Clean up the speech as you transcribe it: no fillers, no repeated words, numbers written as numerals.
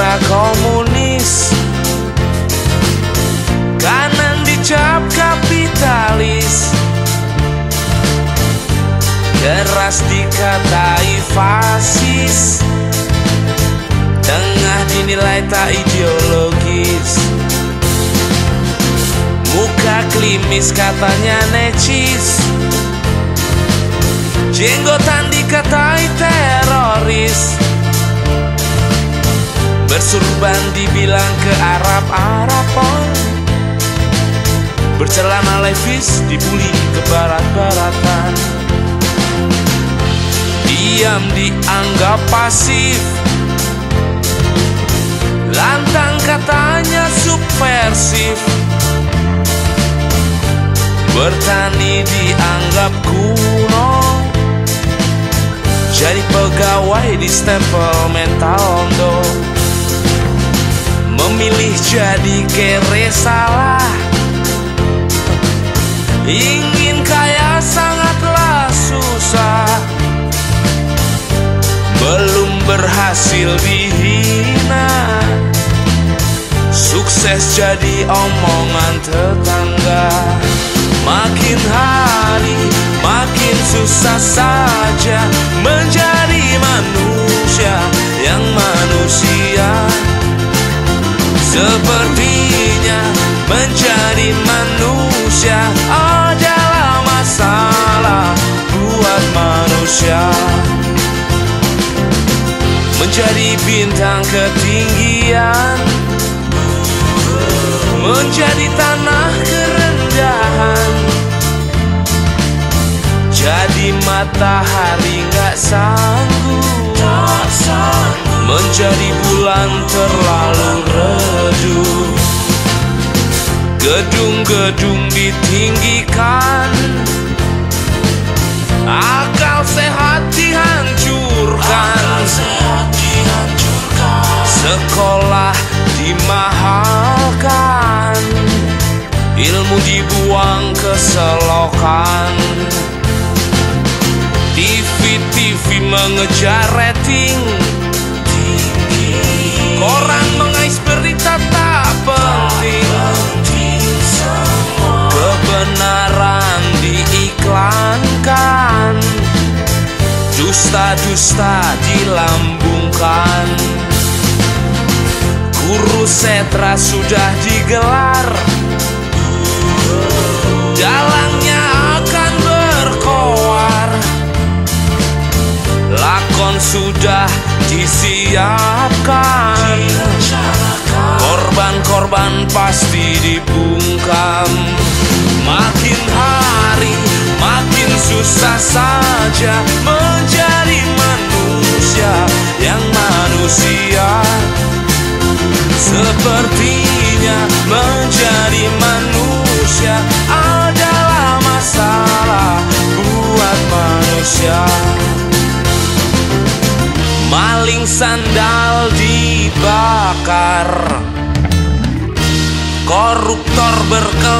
muka komunis, kanan dicap kapitalis, keras dikatai fasis, tengah dinilai tak ideologis. Muka klimis katanya necis, jenggotan dikatai teroris, bersurban dibilang ke Arab-Araban, bercelana levis dibully ke barat-baratan. Diam dianggap pasif, lantang katanya subversif, bertani dianggap kuno, jadi pegawai di stempel mental ondo. Memilih jadi kere salah, ingin kaya sangatlah susah, belum berhasil dihina, sukses jadi omongan tetangga. Makin hari makin susah saja menjadi manusia yang manusia. Sepertinya menjadi manusia adalah masalah buat manusia. Menjadi bintang ketinggian, menjadi tanah kerendahan, jadi matahari gak sanggup, menjadi bulan terlalu redup. Gedung-gedung ditinggikan, akal sehat dihancurkan, sekolah dimahalkan, ilmu dibuang ke selokan. TV mengejar rating tinggi, koran mengais berita tak penting, kebenaran diiklankan, dusta-dusta dilambungkan. Guru setra sudah digelar, dalangnya akan berkoar, lakon sudah disiapkan, korban-korban pasti dibungkam. Makin hari makin susah saja menjadi manusia yang manusia. Sepertinya menjadi manusia adalah masalah buat manusia. Maling sandal dibakar, koruptor berkelas